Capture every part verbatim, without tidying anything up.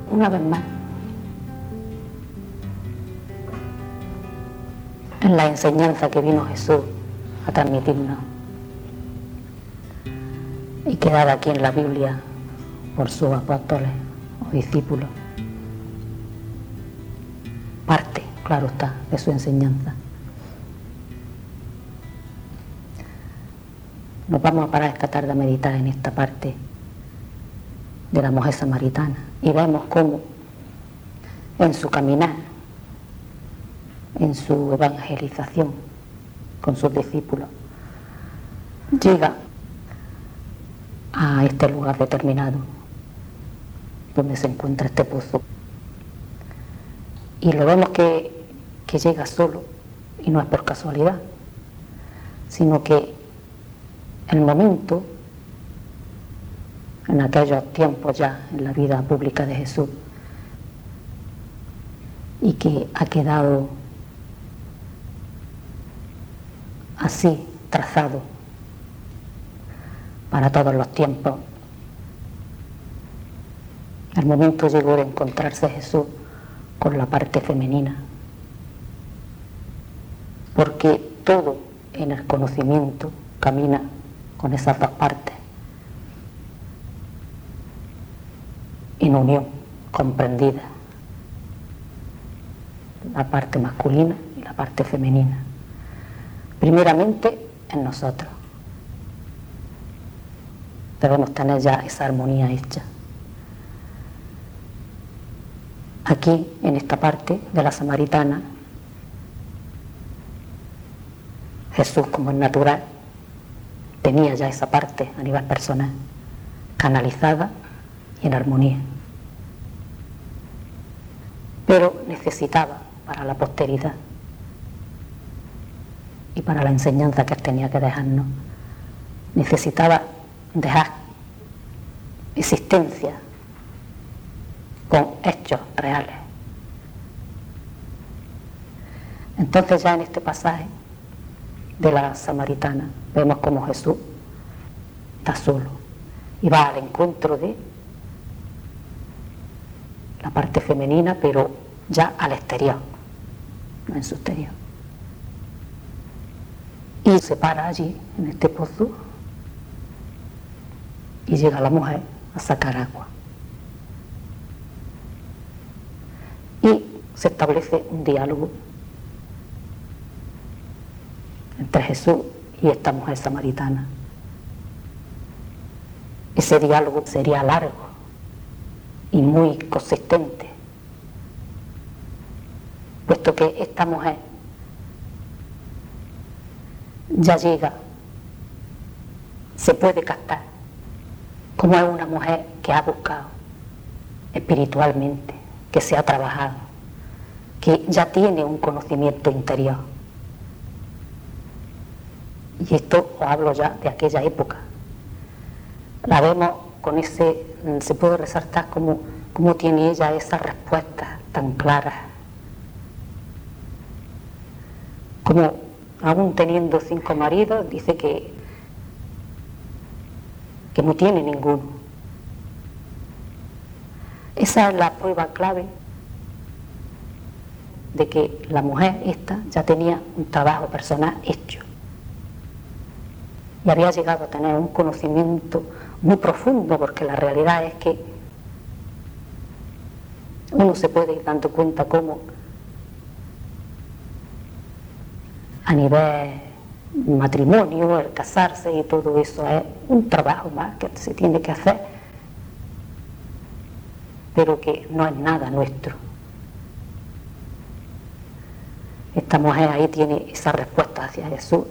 una vez más en la enseñanza que vino Jesús a transmitirnos y quedada aquí en la Biblia por sus apóstoles o discípulos. Parte, claro está, de su enseñanza. Nos vamos a parar esta tarde a meditar en esta parte de la mujer samaritana y vemos cómo en su caminar, en su evangelización con sus discípulos, llega a este lugar determinado donde se encuentra este pozo, y lo vemos que, que llega solo, y no es por casualidad, sino que el momento, en aquellos tiempos ya en la vida pública de Jesús, y que ha quedado así trazado para todos los tiempos. El momento llegó de encontrarse Jesús con la parte femenina, porque todo en el conocimiento camina con esas dos partes en unión, comprendida, la parte masculina y la parte femenina, primeramente en nosotros. Debemos tener ya esa armonía hecha. Aquí, en esta parte de la samaritana, Jesús, como es natural, tenía ya esa parte a nivel personal, canalizada y en armonía. Pero necesitaba para la posteridad y para la enseñanza que él tenía que dejarnos, necesitaba dejar existencia con hechos reales. Entonces ya en este pasaje de la samaritana vemos como Jesús está solo y va al encuentro de la parte femenina, pero ya al exterior, no en su exterior, y se para allí en este pozo y llega la mujer a sacar agua y se establece un diálogo entre Jesús y esta mujer samaritana. Ese diálogo sería largo y muy consistente, puesto que esta mujer ya llega, se puede captar como es una mujer que ha buscado espiritualmente, que se ha trabajado, que ya tiene un conocimiento interior. Y esto os hablo ya de aquella época. La vemos con ese, se puede resaltar cómo, cómo tiene ella esas respuestas tan claras. Como aún teniendo cinco maridos, dice que, que no tiene ninguno. Esa es la prueba clave de que la mujer esta ya tenía un trabajo personal hecho y había llegado a tener un conocimiento muy profundo, porque la realidad es que uno se puede ir dando cuenta cómo a nivel matrimonio, el casarse y todo eso es un trabajo más que se tiene que hacer, pero que no es nada nuestro. Esta mujer ahí tiene esa respuesta hacia Jesús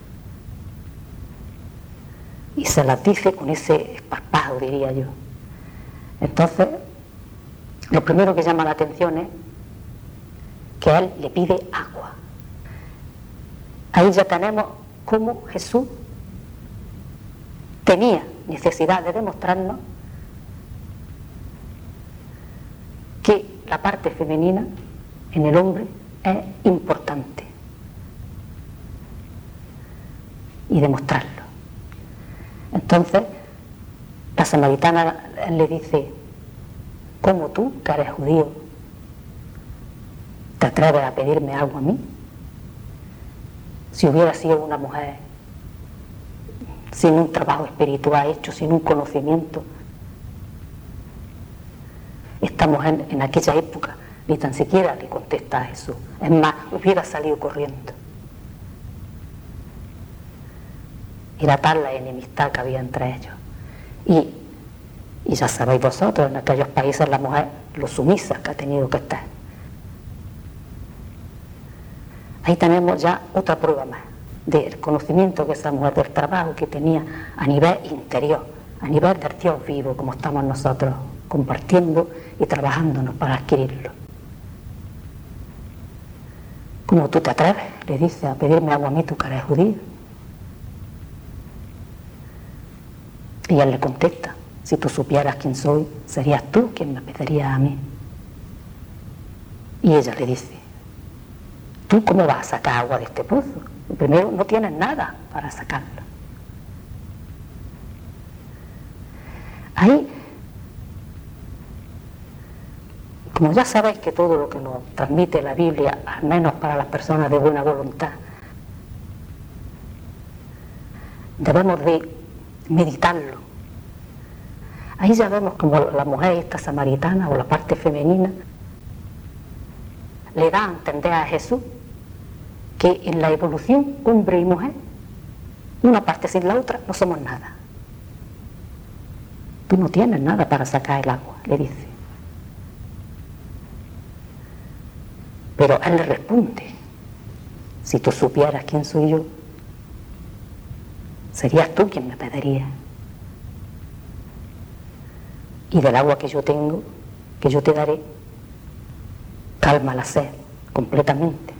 y se las dice con ese esparpajo, diría yo. Entonces, lo primero que llama la atención es que él le pide agua. Ahí ya tenemos cómo Jesús tenía necesidad de demostrarnos que la parte femenina en el hombre es importante y demostrarlo. Entonces la samaritana le dice: ¿Cómo tú, que eres judío, te atreves a pedirme algo a mí? Si hubiera sido una mujer sin un trabajo espiritual hecho, sin un conocimiento, esta mujer en aquella época ni tan siquiera le contesta a Jesús. Es más, hubiera salido corriendo. Era tal la enemistad que había entre ellos. Y, y ya sabéis vosotros, en aquellos países la mujer, lo sumisa que ha tenido que estar. Ahí tenemos ya otra prueba más del conocimiento que esa mujer, del trabajo que tenía a nivel interior, a nivel del Dios vivo, como estamos nosotros compartiendo y trabajándonos para adquirirlo. ¿Cómo tú te atreves, le dice, a pedirme algo a mí, tú que eres judío? Y él le contesta, si tú supieras quién soy, serías tú quien me pedirías a mí. Y ella le dice, ¿tú cómo vas a sacar agua de este pozo? Primero, no tienes nada para sacarla. Ahí, como ya sabéis que todo lo que nos transmite la Biblia, al menos para las personas de buena voluntad, debemos de meditarlo. Ahí ya vemos como la mujer esta samaritana, o la parte femenina, le da a entender a Jesús que en la evolución hombre y mujer, una parte sin la otra, no somos nada. Tú no tienes nada para sacar el agua, le dice. Pero él le responde, si tú supieras quién soy yo, serías tú quien me pediría. Y del agua que yo tengo, que yo te daré, calma la sed completamente.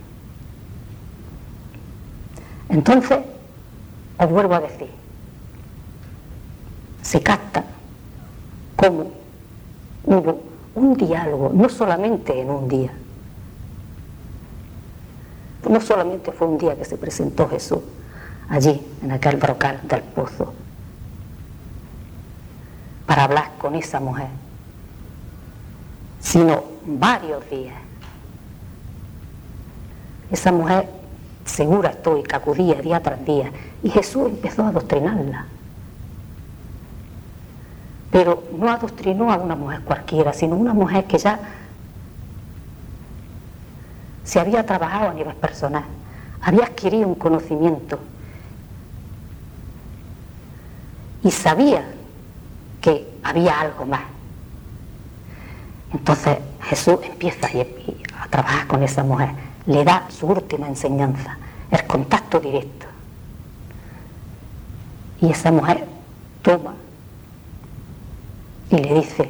Entonces, os vuelvo a decir, se capta como hubo un diálogo, no solamente en un día, no solamente fue un día que se presentó Jesús allí, en aquel brocal del pozo, para hablar con esa mujer, sino varios días. Esa mujer segura estoy que acudía día tras día, y Jesús empezó a adoctrinarla. Pero no adoctrinó a una mujer cualquiera, sino una mujer que ya se había trabajado a nivel personal, había adquirido un conocimiento y sabía que había algo más. Entonces Jesús empieza a trabajar con esa mujer, le da su última enseñanza, el contacto directo. Y esa mujer toma y le dice,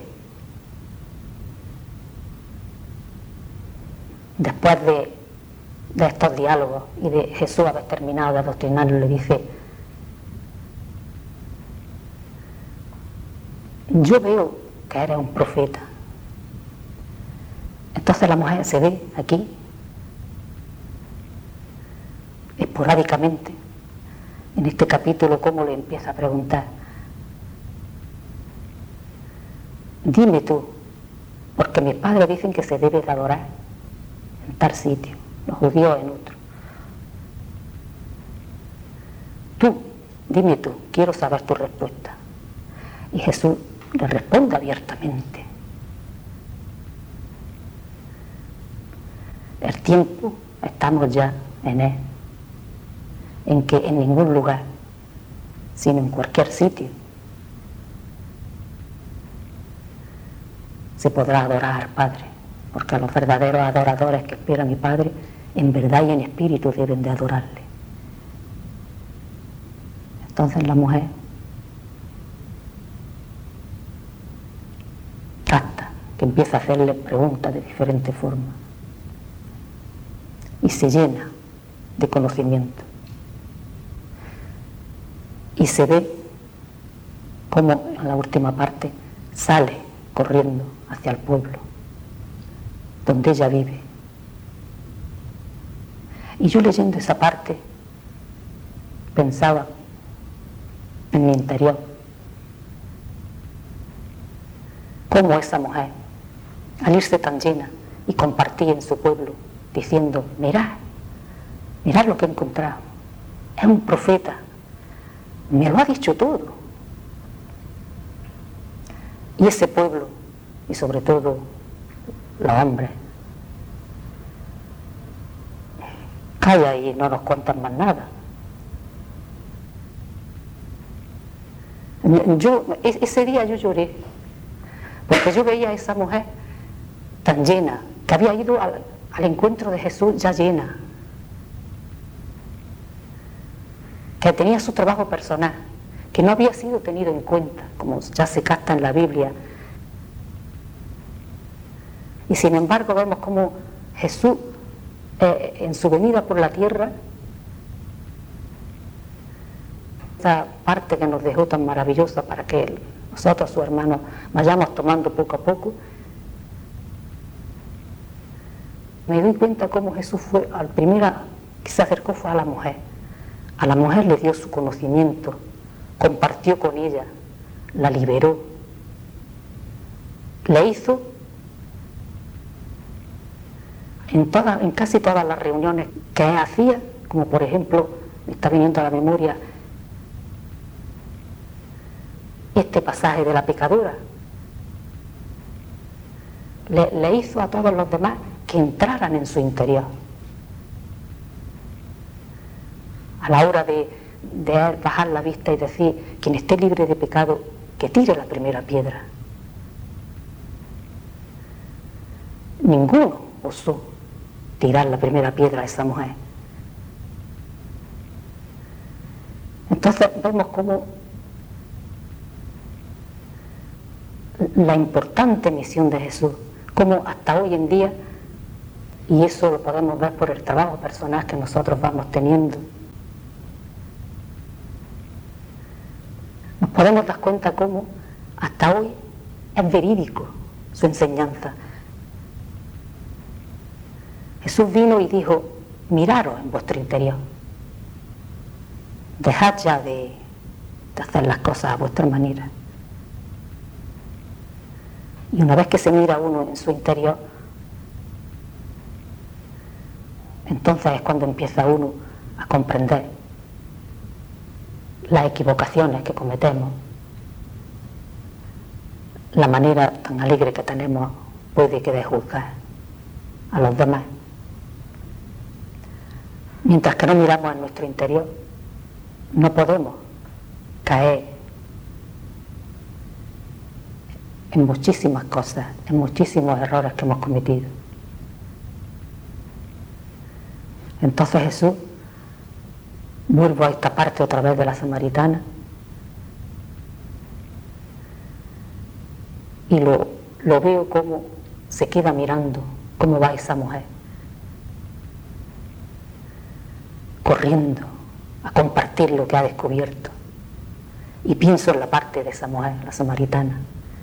después de, de estos diálogos y de Jesús haber terminado de adoctrinarlo, le dice, yo veo que eres un profeta. Entonces la mujer se ve aquí, esporádicamente, en este capítulo, cómo le empieza a preguntar, dime tú, porque mis padres dicen que se debe de adorar en tal sitio, los judíos en otro. Tú, dime tú, quiero saber tu respuesta. Y Jesús le responde abiertamente. El tiempo, estamos ya en él, en que en ningún lugar, sino en cualquier sitio, se podrá adorar al Padre, porque a los verdaderos adoradores que espera mi Padre, en verdad y en espíritu deben de adorarle. Entonces la mujer capta que empieza a hacerle preguntas de diferentes formas y se llena de conocimiento. Y se ve como en la última parte sale corriendo hacia el pueblo donde ella vive. Y yo leyendo esa parte pensaba en mi interior cómo esa mujer al irse tan llena y compartir en su pueblo, diciendo, mirad, mirad lo que he encontrado, es un profeta, me lo ha dicho todo. Y ese pueblo, y sobre todo los hombres, calla y no nos cuentan más nada. Yo, ese día yo lloré, porque yo veía a esa mujer tan llena, que había ido al, al encuentro de Jesús ya llena, que tenía su trabajo personal, que no había sido tenido en cuenta, como ya se capta en la Biblia. Y sin embargo vemos como Jesús, eh, en su venida por la tierra, esta parte que nos dejó tan maravillosa para que nosotros, sus hermanos, vayamos tomando poco a poco, me doy cuenta cómo Jesús fue, al primero que se acercó fue a la mujer. A la mujer le dio su conocimiento, compartió con ella, la liberó, le hizo en, toda, en casi todas las reuniones que él hacía, como por ejemplo, me está viniendo a la memoria este pasaje de la pecadora, le, le hizo a todos los demás que entraran en su interior. A la hora de, de bajar la vista y decir, quien esté libre de pecado, que tire la primera piedra. Ninguno osó tirar la primera piedra a esa mujer. Entonces vemos cómo la importante misión de Jesús, como hasta hoy en día, y eso lo podemos ver por el trabajo personal que nosotros vamos teniendo, nos podemos dar cuenta cómo hasta hoy es verídico su enseñanza. Jesús vino y dijo, miraros en vuestro interior, dejad ya de, de hacer las cosas a vuestra manera. Y una vez que se mira uno en su interior, entonces es cuando empieza uno a comprender las equivocaciones que cometemos, la manera tan alegre que tenemos puede que de juzgar a los demás. Mientras que no miramos en nuestro interior, no podemos caer en muchísimas cosas, en muchísimos errores que hemos cometido. Entonces Jesús, vuelvo a esta parte otra vez de la samaritana, y lo, lo veo como se queda mirando cómo va esa mujer, corriendo a compartir lo que ha descubierto, y pienso en la parte de esa mujer, la samaritana,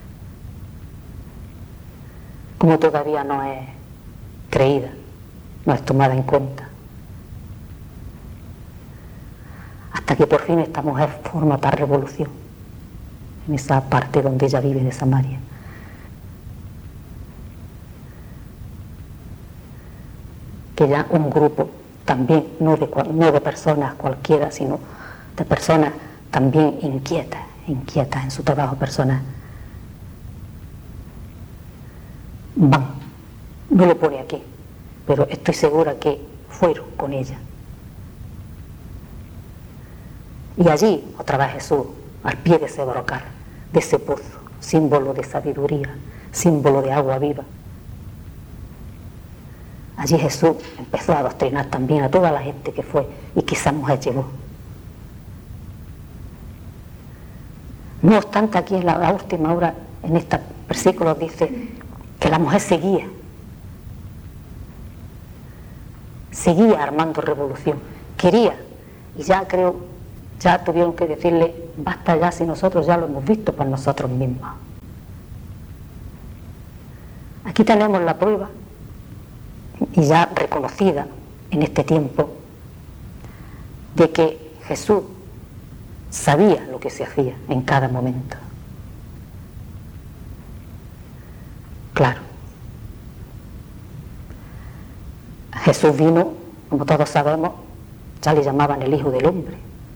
como todavía no es creída, no es tomada en cuenta, hasta que por fin esta mujer forma tal revolución en esa parte donde ella vive de Samaria. Que ya un grupo también, no de, no de personas cualquiera, sino de personas también inquietas, inquietas en su trabajo personal, van, no lo pone aquí, pero estoy segura que fueron con ella. Y allí, otra vez Jesús, al pie de ese brocal, de ese pozo, símbolo de sabiduría, símbolo de agua viva. Allí Jesús empezó a adoctrinar también a toda la gente que fue y que esa mujer llegó. No obstante, aquí en la, la última hora, en estos versículos dice que la mujer seguía, seguía armando revolución, quería, y ya creo, ya tuvieron que decirle, basta ya si nosotros ya lo hemos visto por nosotros mismos. Aquí tenemos la prueba, y ya reconocida en este tiempo, de que Jesús sabía lo que se hacía en cada momento. Claro, Jesús vino, como todos sabemos, ya le llamaban el Hijo del Hombre.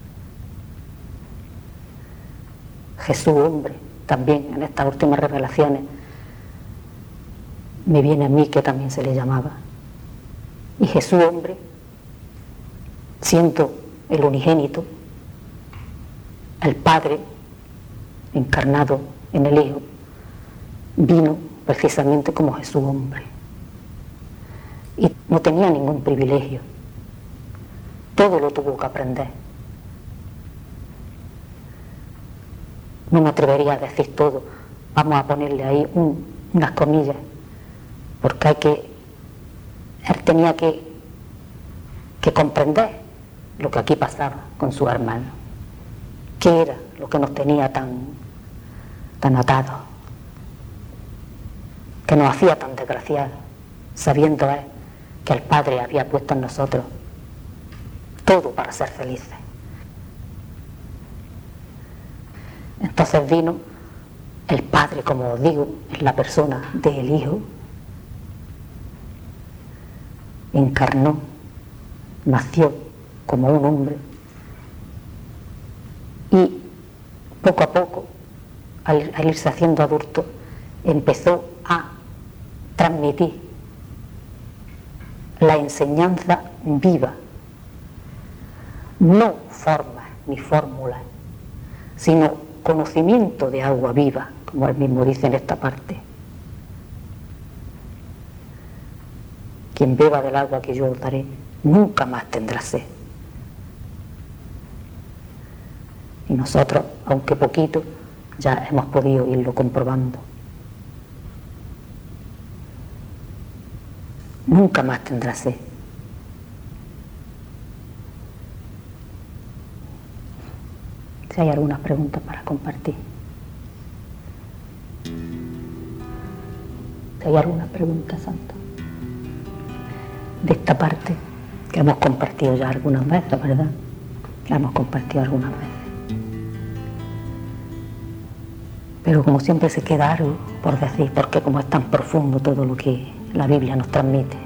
Jesús hombre, también en estas últimas revelaciones, me viene a mí que también se le llamaba. Y Jesús hombre, siendo el unigénito, el Padre encarnado en el Hijo, vino precisamente como Jesús hombre. Y no tenía ningún privilegio. Todo lo tuvo que aprender. No me atrevería a decir todo. Vamos a ponerle ahí un, unas comillas. Porque hay que... Él tenía que, que comprender lo que aquí pasaba con su hermano. ¿Qué era lo que nos tenía tan, tan atados? Que nos hacía tan desgraciados, sabiendo él que el Padre había puesto en nosotros todo para ser felices. Entonces vino el Padre, como os digo, en la persona del Hijo, encarnó, nació como un hombre y poco a poco, al, al irse haciendo adulto, empezó a transmitir la enseñanza viva, no formas ni fórmulas, sino conocimiento de agua viva, como él mismo dice en esta parte. Quien beba del agua que yo os daré, nunca más tendrá sed. Y nosotros, aunque poquito, ya hemos podido irlo comprobando. Nunca más tendrá sed. Si hay algunas preguntas para compartir. Si hay alguna pregunta, Santo, de esta parte que hemos compartido ya algunas veces, ¿verdad? La hemos compartido algunas veces. Pero como siempre se queda algo por decir, porque como es tan profundo todo lo que la Biblia nos transmite.